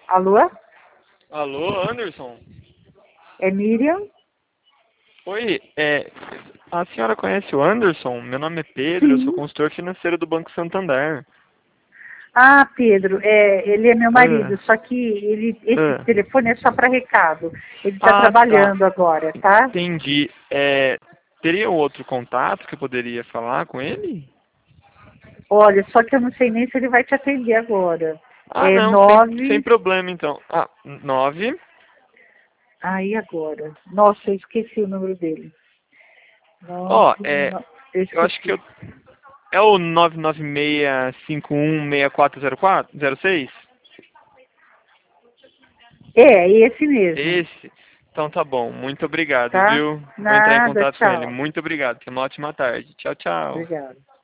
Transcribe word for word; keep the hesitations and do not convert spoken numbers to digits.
Alô? Alô, Anderson? É Miriam? Oi, é, a senhora conhece o Anderson? Meu nome é Pedro, eu sou Sim. consultor financeiro do Banco Santander. Ah, Pedro, é, ele é meu marido, Ah, só que ele, esse ah, telefone é só para recado. Ele está ah, tá, trabalhando agora, tá? entendi. É, teria um outro contato que eu poderia falar com ele? Olha, só que eu não sei nem se ele vai te atender agora. Ah, É não, sem, sem nove. problema então. Ah, nove. Aí agora. Nossa, eu esqueci o número dele. Ó, Nove. é, No... Eu eu acho que esqueci. eu, é o nove nove seis cinco um seis quatro zero quatro, zero seis? É, esse mesmo, Esse? Então tá bom. Muito obrigado, tá? viu? Vou entrar em Nada, contato com ele. tchau. Muito obrigado. Tenha uma ótima tarde. Tchau, tchau. Obrigada.